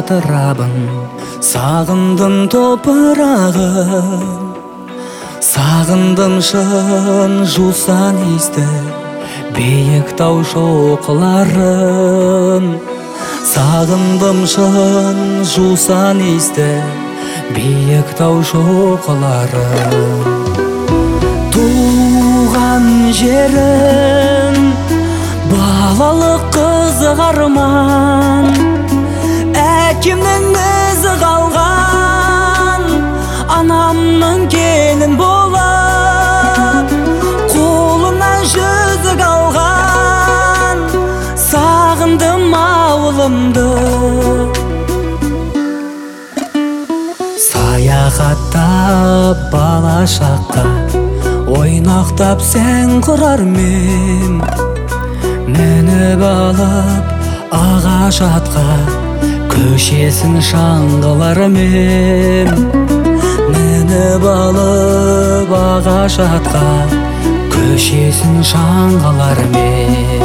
атырабын, сағындым топырағын, сағындым шын жусан иісті биік тау шоқыларын. Сағындым шын жусан иісті биік тау шоқыларын. Туған жерім балалық қызық арман, әкемнің ізі қалған, анамның келін болып қолынан жүзік алған. Сағындым ауылымды, саяхаттап бала шаққа, ойнақтап сән құрармен, мініп алып ағаш атқа, көшесін шаңғылармен. Мініп алып ағаш атқа, көшесін шаңғылармен.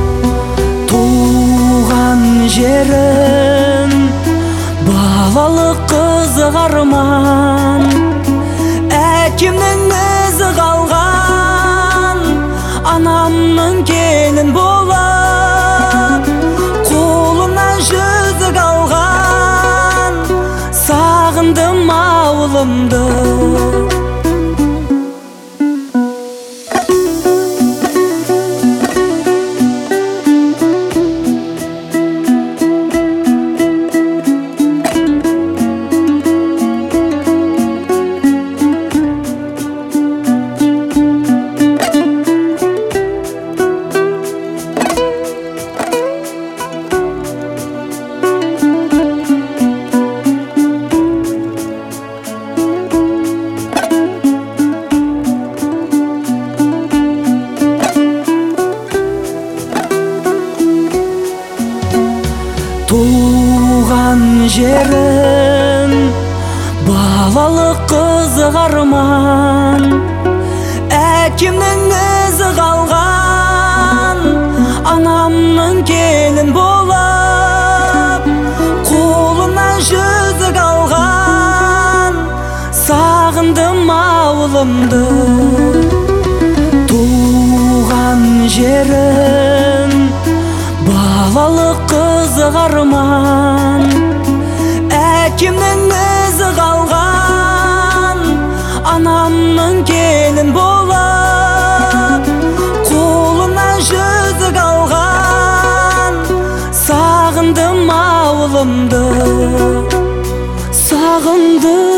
Туған жерім балалық қызық арман, әкемнің ізі қалған, анамның келін болып қолынан жүзік алған. Сағындым ауылымды. Туған жерім балалық қызық арман, әкемнің ізі қалған, анамның келін болып қолынан жүзік алған. Сағындым ауылымды. Туған жерім балалық қызық арман, әкемнің ізі қалған, анамның келін болып қолынан жүзік алған. Сағындым ауылымды, сағындым.